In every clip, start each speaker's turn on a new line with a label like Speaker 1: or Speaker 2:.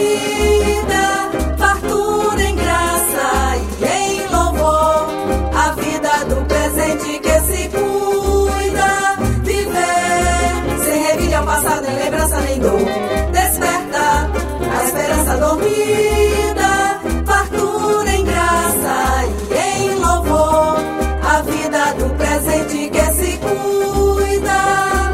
Speaker 1: fartura em graça e em louvor, a vida do presente que se cuida. Viver sem revidar ao passado, nem lembrança nem dor. Desperta a esperança dormida, fartura em graça e em louvor, a vida do presente que se cuida.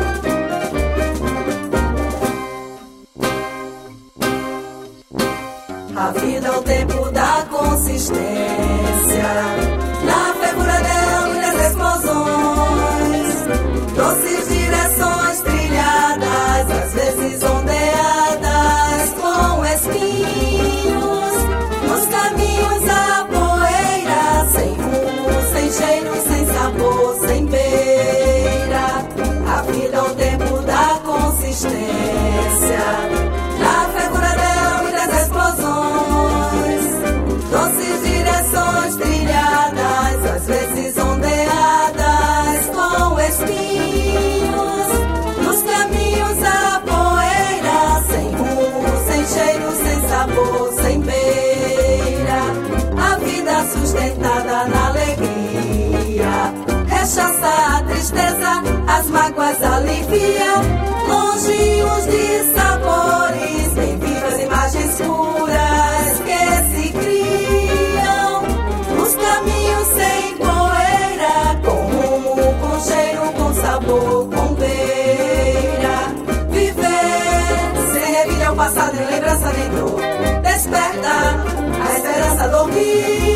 Speaker 1: A vida é o tempo da consistência, na fervura dela muitas explosões, doces direções trilhadas, às vezes ondeadas com espinhos, nos caminhos a poeira, sem rumo, sem cheiro, sem sabor, sem beira. A vida é o tempo da consistência, na fervura dela muitas explosões, doces direções trilhadas, às vezes ondeadas com espinhos, nos caminhos a poeira, sem rumo, sem cheiro, sem sabor, sem beira. A vida sustentada na alegria rechaça a tristeza, as mágoas alivia, longe os dissabores, bem vivas imagens puras que se criam, nos caminhos sem poeira, com rumo, com cheiro, com sabor, com beira. Viver sem revidar ao passado, nem lembrança nem dor. Desperta a esperança dormir.